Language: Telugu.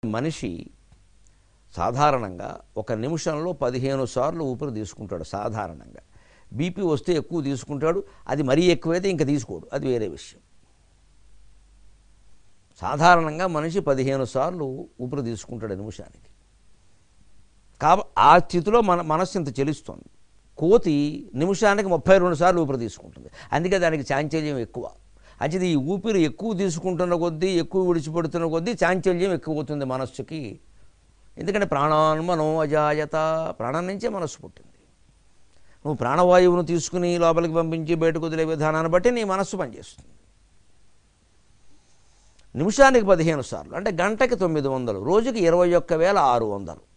మనిషి సాధారణంగా ఒక నిమిషంలో 15 సార్లు ఊపిరి తీసుకుంటాడు సాధారణంగా. బీపీ వస్తే ఎక్కువ తీసుకుంటాడు, అది మరీ ఎక్కువైతే ఇంకా తీసుకోడు, అది వేరే విషయం. సాధారణంగా మనిషి 15 సార్లు ఊపిరి తీసుకుంటాడు నిమిషానికి. ఆ స్థితిలో మనస్సు ఇంత చెలుస్తుంది. కోతి నిమిషానికి 32 సార్లు ఊపిరి తీసుకుంటుంది, అందుకే దానికి చాంచల్యం ఎక్కువ. అంటే ఈ ఊపిరి ఎక్కువ తీసుకుంటున్న కొద్దీ, ఎక్కువ విడిచిపెడుతున్న కొద్దీ చాంచల్యం ఎక్కువ అవుతుంది మనస్సుకి. ఎందుకంటే ప్రాణాన్మనో అజాయత, ప్రాణం నుంచే మనస్సు పుట్టింది. నువ్వు ప్రాణవాయువును తీసుకుని లోపలికి పంపించి బయటకు వదిలే విధానాన్ని బట్టి నీ మనస్సు పనిచేస్తుంది. నిమిషానికి 15 సార్లు అంటే గంటకి 900, రోజుకి 21,600.